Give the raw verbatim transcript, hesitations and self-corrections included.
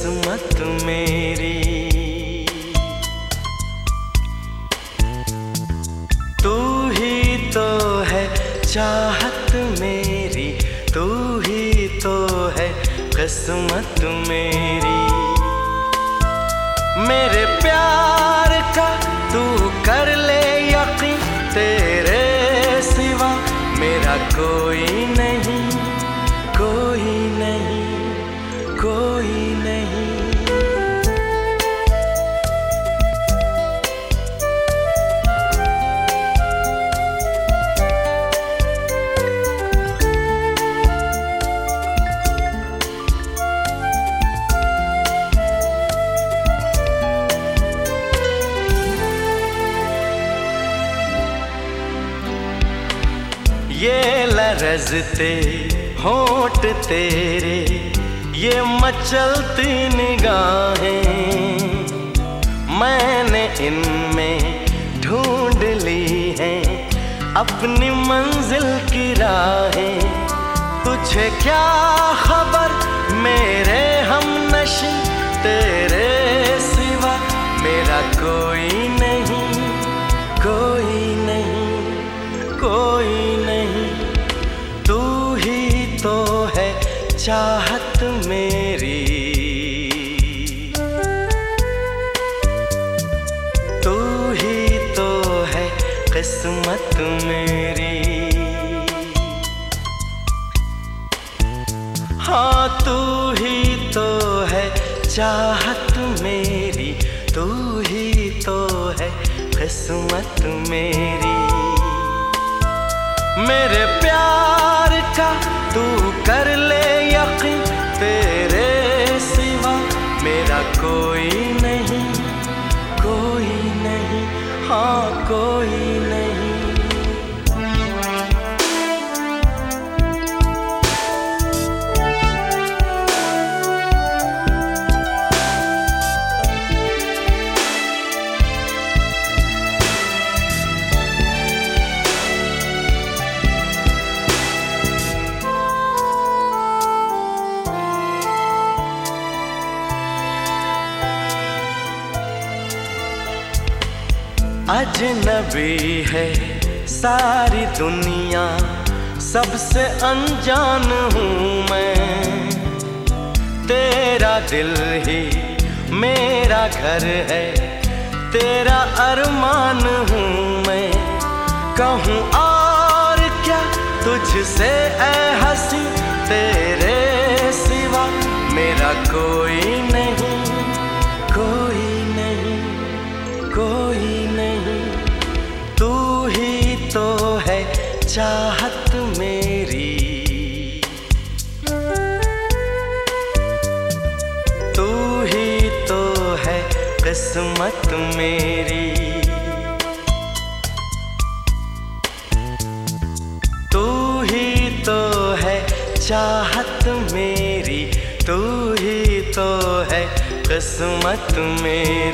किस्मत मेरी। तू ही तो है चाहत मेरी, तू ही तो है किस्मत मेरी। मेरे प्यार का तू कर ले यकीन, तेरे सिवा मेरा कोई नहीं, कोई नहीं, कोई नहीं। ये लरज़ते होंठ तेरे, ये मचलती निगाहें, मैंने इनमें ढूंढ ली हैं अपनी मंजिल की राहें। तुझे क्या खबर मेरे हमनशी, तेरे सिवा मेरा कोई नहीं, कोई नहीं, कोई नहीं। तू ही तो है चाहत मेरी, तू ही तो है किस्मत मेरी। हाँ तू ही तो है चाहत मेरी, तू ही तो है किस्मत मेरी। मेरे प्यार का तू कर ले यकीन, तेरे सिवा मेरा कोई नहीं, कोई नहीं, हाँ कोई नहीं। अजनबी है सारी दुनिया, सबसे अनजान हूँ मैं। तेरा दिल ही मेरा घर है, तेरा अरमान हूँ मैं। कहूँ और क्या तुझसे ऐ हंसी, तेरे सिवा मेरा कोई नहीं, कोई नहीं, कोई नहीं। तू ही तो है चाहत मेरी, तू ही तो है किस्मत मेरी। तू ही तो है चाहत मेरी, तू ही तो है किस्मत मेरी।